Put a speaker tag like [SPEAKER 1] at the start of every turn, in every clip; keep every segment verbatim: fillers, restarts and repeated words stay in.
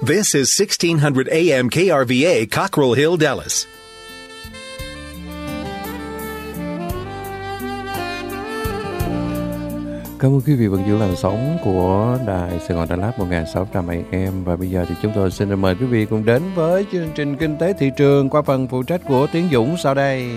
[SPEAKER 1] This is sixteen hundred A M K R V A, Cockrell Hill, Dallas.
[SPEAKER 2] Cảm ơn quý vị vẫn giữ làn sóng của Đài Sài Gòn Đà Lạt một nghìn sáu trăm A M. Và bây giờ thì chúng tôi xin mời quý vị cùng đến với chương trình Kinh tế Thị trường qua phần phụ trách của Tiến Dũng sau đây.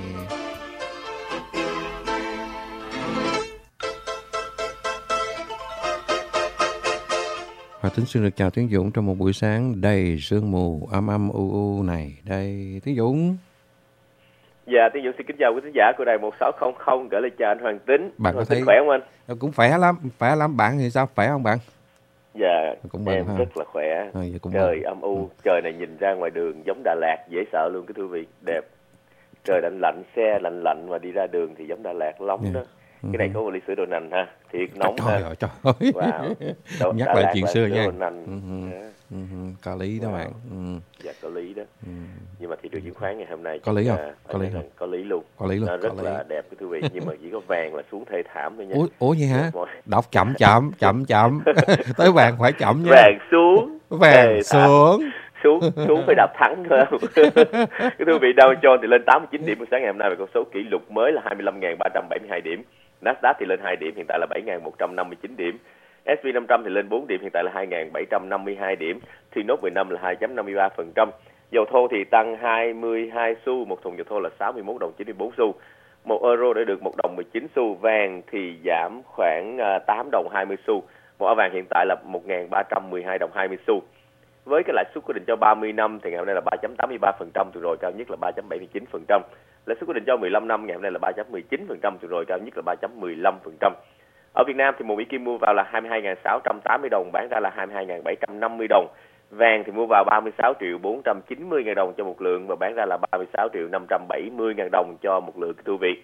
[SPEAKER 2] Và Tính xin được chào Tiến Dũng trong một buổi sáng đầy sương mù âm âm u u này. Đây, Tiến Dũng.
[SPEAKER 3] Dạ, Tiến Dũng xin kính chào quý khán giả của đài một sáu không không, gửi lời chào anh Hoàng Tính.
[SPEAKER 2] Bạn có thấy
[SPEAKER 3] khỏe không anh?
[SPEAKER 2] Cũng khỏe lắm, khỏe lắm. Bạn thì sao, khỏe không bạn?
[SPEAKER 3] Dạ,
[SPEAKER 2] cũng
[SPEAKER 3] em
[SPEAKER 2] ha.
[SPEAKER 3] rất là khỏe.
[SPEAKER 2] À, cũng
[SPEAKER 3] trời
[SPEAKER 2] bằng.
[SPEAKER 3] âm u, ừ. Trời này nhìn ra ngoài đường giống Đà Lạt, dễ sợ luôn cái thưa vị, đẹp. Trời lạnh lạnh, xe lạnh lạnh mà đi ra đường thì giống Đà Lạt nóng yeah. đó. Cái này có một ly sữa đậu nành ha, thiệt nóng
[SPEAKER 2] trời
[SPEAKER 3] ha.
[SPEAKER 2] Ơi, trời ơi,
[SPEAKER 3] wow.
[SPEAKER 2] Đà, nhắc Đà lại chuyện xưa nha.
[SPEAKER 3] Uh-huh.
[SPEAKER 2] Uh-huh. Có lý đó wow. bạn. Uh.
[SPEAKER 3] Dạ có lý đó. Uh. Nhưng mà thị trường chứng khoán ngày hôm nay
[SPEAKER 2] có lý không?
[SPEAKER 3] Có lý không? Có lý luôn.
[SPEAKER 2] Có lý luôn.
[SPEAKER 3] Nó rất
[SPEAKER 2] có
[SPEAKER 3] là
[SPEAKER 2] lý.
[SPEAKER 3] đẹp cái thưa vị, nhưng mà chỉ có vàng là xuống thê thảm thôi nha.
[SPEAKER 2] Ủa, ủa vậy hả? Đọc chậm chậm chậm chậm. Tới vàng phải chậm nha.
[SPEAKER 3] Vàng xuống.
[SPEAKER 2] Vàng xuống.
[SPEAKER 3] xuống xuống phải đạp thắng thôi. Cái thưa vị, Dow Jones thì lên tám mươi chín điểm buổi sáng ngày hôm nay, và con số kỷ lục mới là hai mươi lăm nghìn ba trăm bảy mươi hai điểm. Nasdaq thì lên hai điểm, hiện tại là bảy nghìn một trăm năm mươi chín điểm. ét and pê năm trăm thì lên bốn điểm, hiện tại là hai nghìn bảy trăm năm mươi hai điểm. Thì nốt mười lăm là hai phẩy năm mươi ba phần trăm. Dầu thô thì tăng hai mươi hai xu, một thùng dầu thô là sáu mươi mốt đồng chín mươi bốn xu. Một euro để được một đồng mười chín xu. Vàng thì giảm khoảng tám đồng hai mươi xu. Một ounce vàng hiện tại là một nghìn ba trăm mười hai đồng hai mươi xu. Với cái lãi suất quyết định cho ba mươi năm thì ngày hôm nay là ba phẩy tám mươi ba phần trăm, tuần rồi cao nhất là ba phẩy bảy mươi chín phần trăm. Lãi suất quyết định cho mười lăm năm ngày hôm nay là ba phẩy mười chín phần trăm, tuần rồi cao nhất là ba phẩy mười lăm phần trăm. Ở Việt Nam thì một Mỹ Kim mua vào là hai mươi hai nghìn sáu trăm tám mươi đồng, bán ra là hai mươi hai nghìn bảy trăm năm mươi đồng. Vàng thì mua vào ba mươi sáu triệu bốn trăm chín mươi ngàn đồng cho một lượng, và bán ra là ba mươi sáu triệu năm trăm bảy mươi ngàn đồng cho một lượng thưa quý vị.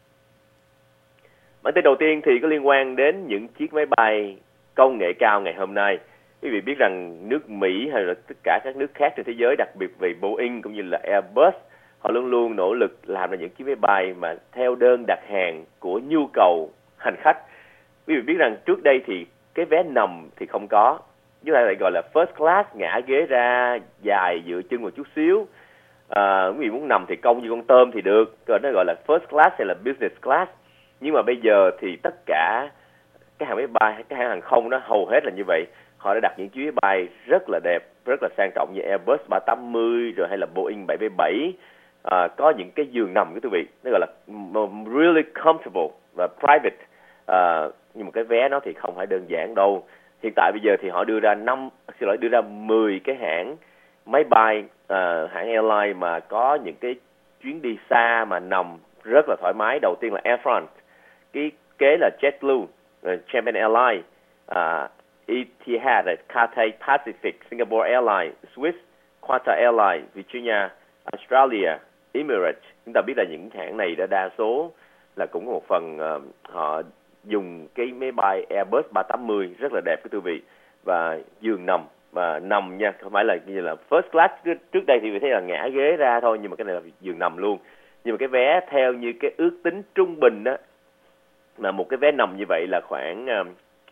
[SPEAKER 3] Bản tin đầu tiên thì có liên quan đến những chiếc máy bay công nghệ cao ngày hôm nay. Quý vị biết rằng nước Mỹ hay là tất cả các nước khác trên thế giới, đặc biệt về Boeing cũng như là Airbus, họ luôn luôn nỗ lực làm ra những chiếc máy bay mà theo đơn đặt hàng của nhu cầu hành khách. Quý vị biết rằng trước đây thì cái vé nằm thì không có, chúng ta lại gọi là first class, ngã ghế ra dài dựa chân một chút xíu. À, quý vị muốn nằm thì cong như con tôm thì được, rồi nó gọi là first class hay là business class. Nhưng mà bây giờ thì tất cả cái hàng máy bay, cái hãng hàng không đó hầu hết là như vậy. Họ đã đặt những chiếc máy bay rất là đẹp, rất là sang trọng như Airbus ba tám mươi rồi hay là Boeing bảy bảy bảy. À, có những cái giường nằm, quý vị, nó gọi là really comfortable và private. À, nhưng mà cái vé nó thì không phải đơn giản đâu. Hiện tại bây giờ thì họ đưa ra năm, xin lỗi, đưa ra mười cái hãng máy bay, à, hãng airline mà có những cái chuyến đi xa mà nằm rất là thoải mái. Đầu tiên là Air France, cái kế là JetBlue, Japan Airlines, à, Etihad, Cathay Pacific, Singapore Airlines, Swiss, Qatar Airlines, Virginia, Australia, Emirates. Chúng ta biết là những hãng này đã đa số là cũng có một phần uh, họ dùng cái máy bay Airbus ba tám mươi rất là đẹp cái thưa vị, và giường nằm và nằm nha, không phải là như là first class. Trước đây thì thấy là ngã ghế ra thôi, nhưng mà cái này là giường nằm luôn. Nhưng mà cái vé theo như cái ước tính trung bình đó, là một cái vé nằm như vậy là khoảng uh,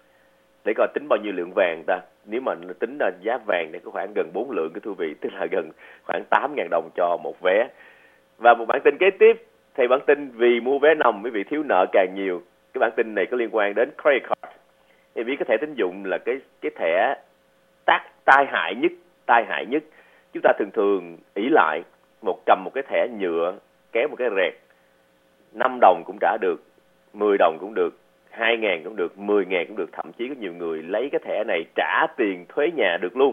[SPEAKER 3] để coi tính bao nhiêu lượng vàng ta. Nếu mà tính là giá vàng thì có khoảng gần bốn lượng cái thưa vị, tức là gần khoảng tám nghìn đồng cho một vé. Và một bản tin kế tiếp, thì bản tin vì mua vé nằm quý vị thiếu nợ càng nhiều. Cái bản tin này có liên quan đến credit card. Thì biết cái thẻ tín dụng là cái cái thẻ tác tai hại nhất, tai hại nhất. Chúng ta thường thường ỷ lại một cầm một cái thẻ nhựa kéo một cái rẹt, năm đồng cũng trả được, mười đồng cũng được, hai ngàn cũng được, mười ngàn cũng được, thậm chí có nhiều người lấy cái thẻ này trả tiền thuế nhà được luôn.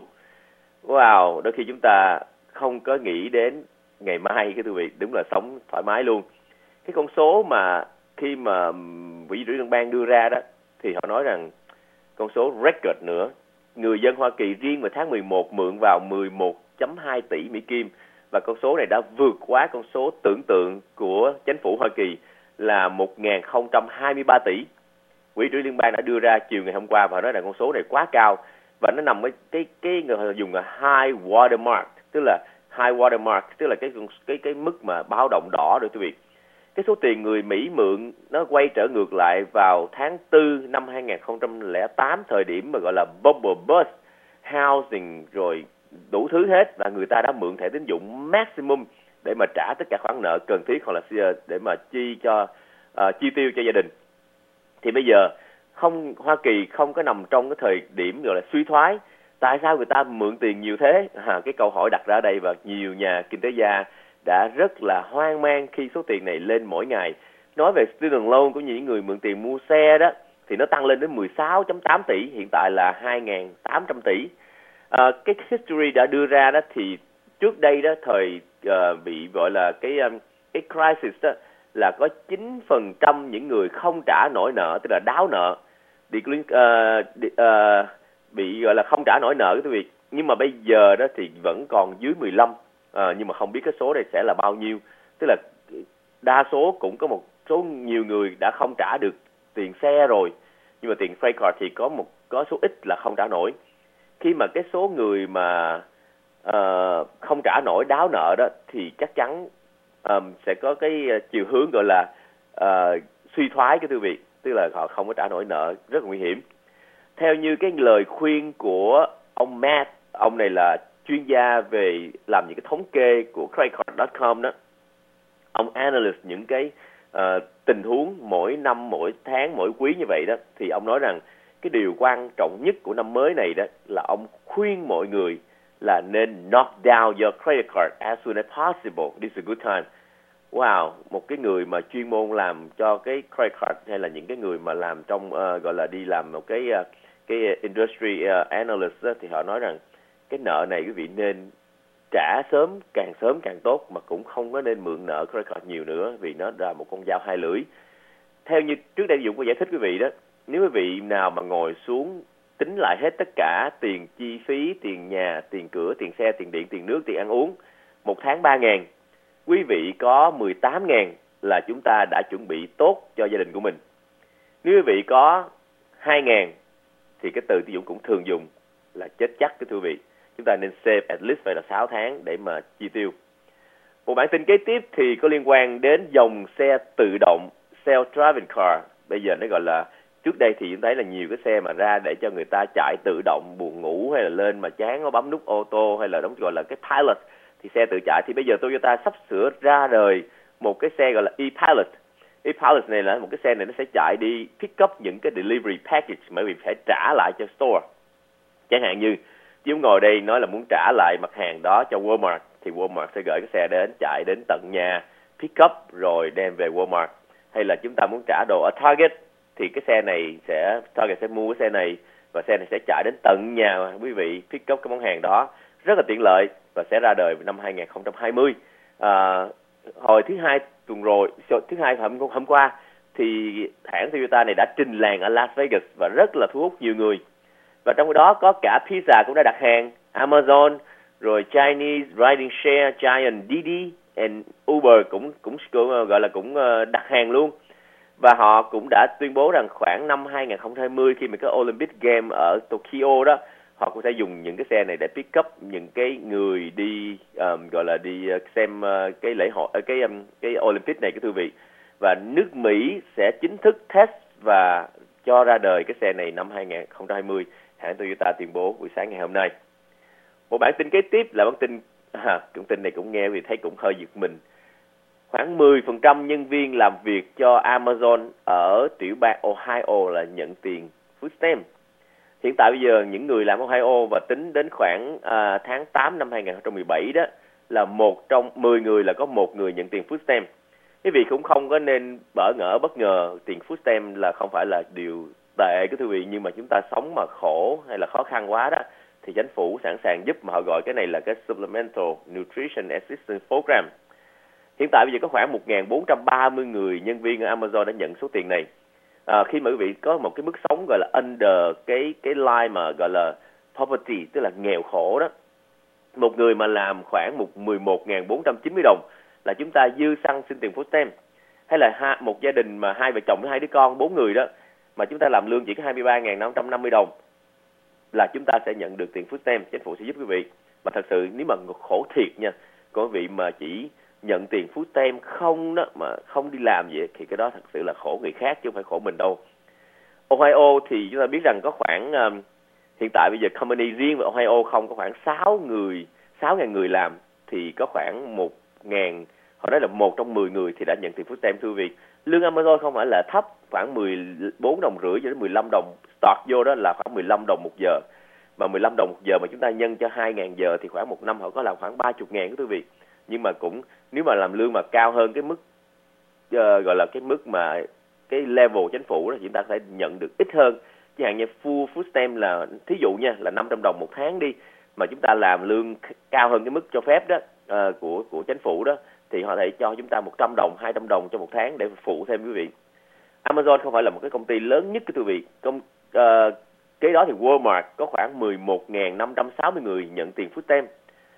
[SPEAKER 3] Wow, đôi khi chúng ta không có nghĩ đến ngày mai cái quý vị, đúng là sống thoải mái luôn. Cái con số mà khi mà Quỹ Dự trữ Liên bang đưa ra đó, thì họ nói rằng con số record nữa. Người dân Hoa Kỳ riêng vào tháng mười một mượn vào mười một phẩy hai tỷ Mỹ Kim, và con số này đã vượt quá con số tưởng tượng của chính phủ Hoa Kỳ là một nghìn không trăm hai mươi ba tỷ. Quỹ Dự trữ Liên bang đã đưa ra chiều ngày hôm qua và nói rằng con số này quá cao, và nó nằm ở cái cái người dùng là high watermark, tức là high watermark tức là cái cái cái mức mà báo động đỏ rồi quý vị. Cái số tiền người Mỹ mượn nó quay trở ngược lại vào tháng tư năm hai nghìn không trăm lẻ tám, thời điểm mà gọi là bubble burst, housing rồi đủ thứ hết, và người ta đã mượn thẻ tín dụng maximum để mà trả tất cả khoản nợ cần thiết hoặc là để mà chi cho uh, chi tiêu cho gia đình. Thì bây giờ không Hoa Kỳ không có nằm trong cái thời điểm gọi là suy thoái. Tại sao người ta mượn tiền nhiều thế? À, cái câu hỏi đặt ra đây, và nhiều nhà kinh tế gia đã rất là hoang mang khi số tiền này lên mỗi ngày. Nói về student loan của những người mượn tiền mua xe đó thì nó tăng lên đến mười sáu phẩy tám tỷ, hiện tại là hai nghìn tám trăm tỷ. À, cái history đã đưa ra đó thì trước đây đó thời uh, bị gọi là cái um, cái crisis đó là có chín phần trăm những người không trả nổi nợ, tức là đáo nợ, đi, uh, đi, uh, bị gọi là không trả nổi nợ cái việc. Nhưng mà bây giờ đó thì vẫn còn dưới mười lăm, uh, nhưng mà không biết cái số này sẽ là bao nhiêu. Tức là đa số cũng có một số nhiều người đã không trả được tiền xe rồi, nhưng mà tiền credit card thì có một có số ít là không trả nổi. Khi mà cái số người mà uh, không trả nổi đáo nợ đó thì chắc chắn um, sẽ có cái chiều hướng gọi là uh, suy thoái cái thư viện, tức là họ không có trả nổi nợ, rất là nguy hiểm. Theo như cái lời khuyên của ông Matt, ông này là chuyên gia về làm những cái thống kê của credit card chấm com đó, ông analyze những cái uh, tình huống mỗi năm, mỗi tháng, mỗi quý như vậy đó, thì ông nói rằng cái điều quan trọng nhất của năm mới này đó là ông khuyên mọi người là nên knock down your credit card as soon as possible. This is a good time. Wow, một cái người mà chuyên môn làm cho cái credit card, hay là những cái người mà làm trong uh, gọi là đi làm một cái uh, cái industry uh, analyst đó, thì họ nói rằng cái nợ này quý vị nên trả sớm, càng sớm càng tốt, mà cũng không có nên mượn nợ credit card nhiều nữa, vì nó là một con dao hai lưỡi. Theo như trước đây Dũng có giải thích quý vị đó, nếu quý vị nào mà ngồi xuống tính lại hết tất cả tiền chi phí, tiền nhà, tiền cửa, tiền xe, tiền điện, tiền nước, tiền ăn uống, một tháng ba ngàn, quý vị có mười tám ngàn là chúng ta đã chuẩn bị tốt cho gia đình của mình. Nếu quý vị có hai ngàn thì cái từ tí Dũng cũng thường dùng là chết chắc cái thưa vị. Chúng ta nên save at least phải là sáu tháng để mà chi tiêu. Một bản tin kế tiếp thì có liên quan đến dòng xe tự động self-driving car. Bây giờ nó gọi là, trước đây thì chúng thấy là nhiều cái xe mà ra để cho người ta chạy tự động, buồn ngủ hay là lên mà chán nó bấm nút ô tô, hay là đóng gọi là cái pilot thì xe tự chạy. Thì bây giờ Toyota sắp sửa ra đời một cái xe gọi là e-pilot. E-pilot này là một cái xe này nó sẽ chạy đi pick up những cái delivery package mà vì phải trả lại cho store. Chẳng hạn như chúng ngồi đây nói là muốn trả lại mặt hàng đó cho Walmart, thì Walmart sẽ gửi cái xe đến, chạy đến tận nhà, pick up rồi đem về Walmart. Hay là chúng ta muốn trả đồ ở Target thì cái xe này sẽ, Target sẽ mua cái xe này và xe này sẽ chạy đến tận nhà quý vị pick up cái món hàng đó. Rất là tiện lợi và sẽ ra đời năm hai nghìn không trăm hai mươi. À, hồi thứ hai tuần rồi, thứ hai hôm, hôm qua thì hãng Toyota này đã trình làng ở Las Vegas và rất là thu hút nhiều người. Và trong đó có cả pizza cũng đã đặt hàng, Amazon, rồi Chinese riding share giant Didi and Uber cũng cũng, cũng gọi là cũng đặt hàng luôn. Và họ cũng đã tuyên bố rằng khoảng năm hai nghìn không trăm hai mươi khi mà có Olympic Game ở Tokyo đó, họ cũng sẽ dùng những cái xe này để pick up những cái người đi um, gọi là đi xem uh, cái lễ hội, uh, cái um, cái Olympic này cái thưa vị. Và nước Mỹ sẽ chính thức test và cho ra đời cái xe này năm hai nghìn không trăm hai mươi. Hãng Toyota tuyên bố buổi sáng ngày hôm nay. Một bản tin kế tiếp là bản tin, à, bản tin này cũng nghe vì thấy cũng hơi giật mình. Khoảng mười phần trăm nhân viên làm việc cho Amazon ở tiểu bang Ohio là nhận tiền food stamp. Hiện tại bây giờ những người làm Ohio và tính đến khoảng à, tháng tám năm hai nghìn không trăm mười bảy đó là một trong mười người là có một người nhận tiền food stamp. Quý vị cũng không có nên bỡ ngỡ bất ngờ, tiền food stamp là không phải là điều tệ cái thưa vị, nhưng mà chúng ta sống mà khổ hay là khó khăn quá đó thì chính phủ sẵn sàng giúp, mà họ gọi cái này là cái Supplemental Nutrition Assistance Program. Hiện tại bây giờ có khoảng một nghìn bốn trăm ba mươi người nhân viên ở Amazon đã nhận số tiền này. À, khi mà quý vị có một cái mức sống gọi là under cái cái line mà gọi là poverty, tức là nghèo khổ đó, một người mà làm khoảng một mười một nghìn bốn trăm chín mươi đồng là chúng ta dư xăng xin tiền food stamp. Hay là ha, một gia đình mà hai vợ chồng với hai đứa con, bốn người đó, mà chúng ta làm lương chỉ có hai mươi ba nghìn năm trăm năm mươi đồng là chúng ta sẽ nhận được tiền food stamp. Chính phủ sẽ giúp quý vị. Mà thật sự nếu mà khổ thiệt nha, có quý vị mà chỉ nhận tiền food stamp không đó, mà không đi làm vậy thì cái đó thật sự là khổ người khác chứ không phải khổ mình đâu. Ohio thì chúng ta biết rằng có khoảng um, Hiện tại bây giờ company riêng về Ohio không có khoảng sáu người, sáu nghìn người làm thì có khoảng một nghìn, họ nói là một trong mười người thì đã nhận tiền food stamp thưa quý vị. Lương Amazon không phải là thấp, khoảng mười bốn đồng rưỡi cho đến mười lăm đồng, start vô đó là khoảng mười lăm đồng một giờ. Mà mười lăm đồng một giờ mà chúng ta nhân cho hai nghìn giờ thì khoảng một năm họ có làm khoảng ba mươi ngàn quý vị. Nhưng mà cũng nếu mà làm lương mà cao hơn cái mức uh, gọi là cái mức mà cái level chính phủ đó, chúng ta sẽ nhận được ít hơn. Chẳng hạn như full food stamp là thí dụ nha là năm trăm đồng một tháng đi, mà chúng ta làm lương cao hơn cái mức cho phép đó uh, của của chính phủ đó thì họ thể cho chúng ta một trăm đồng, hai trăm đồng cho một tháng để phụ thêm quý vị. Amazon không phải là một cái công ty lớn nhất quý vị. Công uh, kế đó thì Walmart có khoảng mười một nghìn năm trăm sáu mươi người nhận tiền food stamp.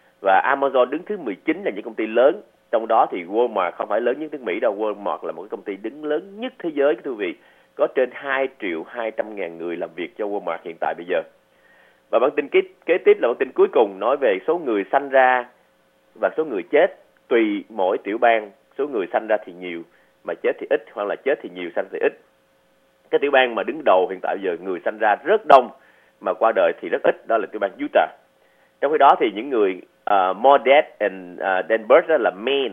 [SPEAKER 3] Và Amazon đứng thứ mười chín là những công ty lớn. Trong đó thì Walmart không phải lớn nhất nước Mỹ đâu. Walmart là một cái công ty đứng lớn nhất thế giới quý vị. Có trên hai triệu hai trăm ngàn người làm việc cho Walmart hiện tại bây giờ. Và bản tin kế, kế tiếp là bản tin cuối cùng nói về số người sanh ra và số người chết. Tùy mỗi tiểu bang, số người sanh ra thì nhiều mà chết thì ít, hoặc là chết thì nhiều, sanh thì ít. Cái tiểu bang mà đứng đầu hiện tại bây giờ người sanh ra rất đông mà qua đời thì rất ít, đó là tiểu bang Utah. Trong khi đó thì những người uh, more death and, uh, than birth đó là Maine,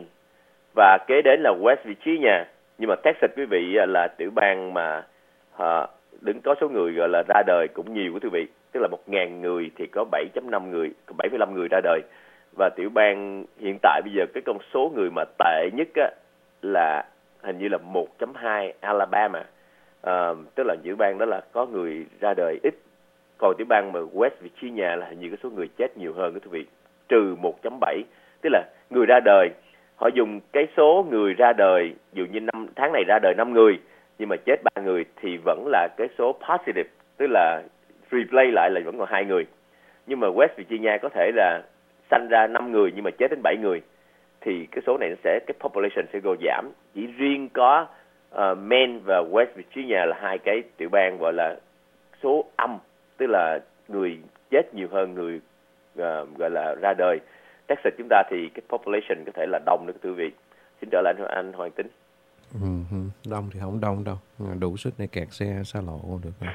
[SPEAKER 3] và kế đến là West Virginia. Nhưng mà Texas quý vị là tiểu bang mà uh, đứng có số người gọi là ra đời cũng nhiều của quý vị, tức là một nghìn người thì có bảy phẩy năm người, bảy phẩy năm người ra đời. Và tiểu bang hiện tại bây giờ cái con số người mà tệ nhất á, là hình như là một phẩy hai Alabama, uh, tức là tiểu bang đó là có người ra đời ít. Còn tiểu bang mà West Virginia là hình như cái số người chết nhiều hơn quý vị, trừ một phẩy bảy, tức là người ra đời họ dùng cái số người ra đời, dụ như năm tháng này ra đời năm người nhưng mà chết ba người thì vẫn là cái số positive, tức là replay lại là vẫn còn hai người. Nhưng mà West Virginia có thể là sanh ra năm người nhưng mà chết đến bảy người, thì cái số này nó sẽ, cái population sẽ go giảm. Chỉ riêng có uh, Maine và West Virginia là hai cái tiểu bang gọi là số âm, tức là người chết nhiều hơn người uh, gọi là ra đời. Texas chúng ta thì cái population có thể là đông nữa quý vị. Xin trở lại anh, anh Hoàng Tính.
[SPEAKER 2] Ừ, đông thì không đông đâu, đủ sức để kẹt xe xa lộ được rồi.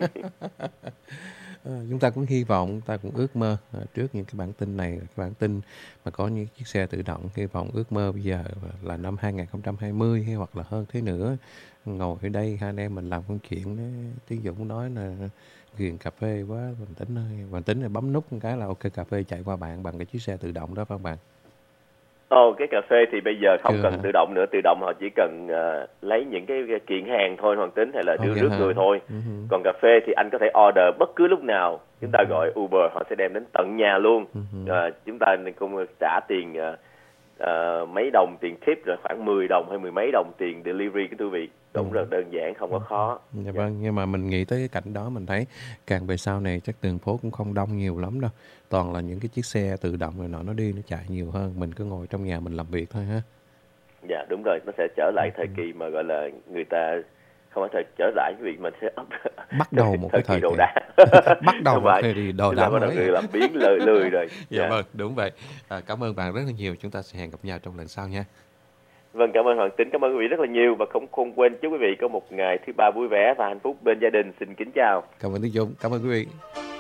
[SPEAKER 2] À, chúng ta cũng hy vọng, ta cũng ước mơ à, trước những cái bản tin này, cái bản tin mà có những chiếc xe tự động, hy vọng ước mơ bây giờ là năm hai không hai không hay hoặc là hơn thế nữa, ngồi ở đây hai anh em mình làm công chuyện đó. Tiến Dũng nói là ghiền cà phê quá, Hoàng Tính ơi, Hoàng Tính này bấm nút một cái là ok, cà phê chạy qua bạn bằng cái chiếc xe tự động đó phải không bạn?
[SPEAKER 3] Ồ, oh, cái cà phê thì bây giờ không
[SPEAKER 2] Chưa
[SPEAKER 3] cần
[SPEAKER 2] hả?
[SPEAKER 3] tự động nữa, tự động họ chỉ cần uh, lấy những cái, cái kiện hàng thôi Hoàng Tính, hay là đưa
[SPEAKER 2] Okay,
[SPEAKER 3] rước
[SPEAKER 2] hả?
[SPEAKER 3] người thôi.
[SPEAKER 2] Uh-huh.
[SPEAKER 3] Còn cà phê thì anh có thể order bất cứ lúc nào, chúng ta uh-huh. gọi Uber họ sẽ đem đến tận nhà luôn. Uh-huh. Uh, chúng ta cũng trả tiền uh, uh, mấy đồng tiền tip, rồi khoảng mười đồng hay mười mấy đồng tiền delivery cái quý vị. Cũng uh-huh. rất đơn giản, không có khó.
[SPEAKER 2] Dạ yeah. Vâng, nhưng mà mình nghĩ tới cái cảnh đó mình thấy càng về sau này chắc đường phố cũng không đông nhiều lắm đâu. Toàn là những cái chiếc xe tự động rồi nọ nó đi nó chạy nhiều hơn, mình cứ ngồi trong nhà mình làm việc thôi ha.
[SPEAKER 3] Dạ đúng rồi, nó sẽ trở lại thời kỳ mà gọi là người ta không phải thời trở lại cái việc mà sẽ
[SPEAKER 2] bắt đầu một
[SPEAKER 3] thời
[SPEAKER 2] cái thời
[SPEAKER 3] kỳ đồ
[SPEAKER 2] kỳ
[SPEAKER 3] đá.
[SPEAKER 2] bắt đầu một thời kỳ đồ đá mới.
[SPEAKER 3] Người làm biến lười lười rồi.
[SPEAKER 2] Dạ yeah. Vâng, đúng vậy. À, cảm ơn bạn rất là nhiều, chúng ta sẽ hẹn gặp nhau trong lần sau nha.
[SPEAKER 3] Vâng, cảm ơn Hoàng Tính, cảm ơn quý vị rất là nhiều, và không không quên chúc quý vị có một ngày thứ ba vui vẻ và hạnh phúc bên gia đình. Xin kính chào.
[SPEAKER 2] Cảm ơn Tiến Dũng, cảm ơn quý vị.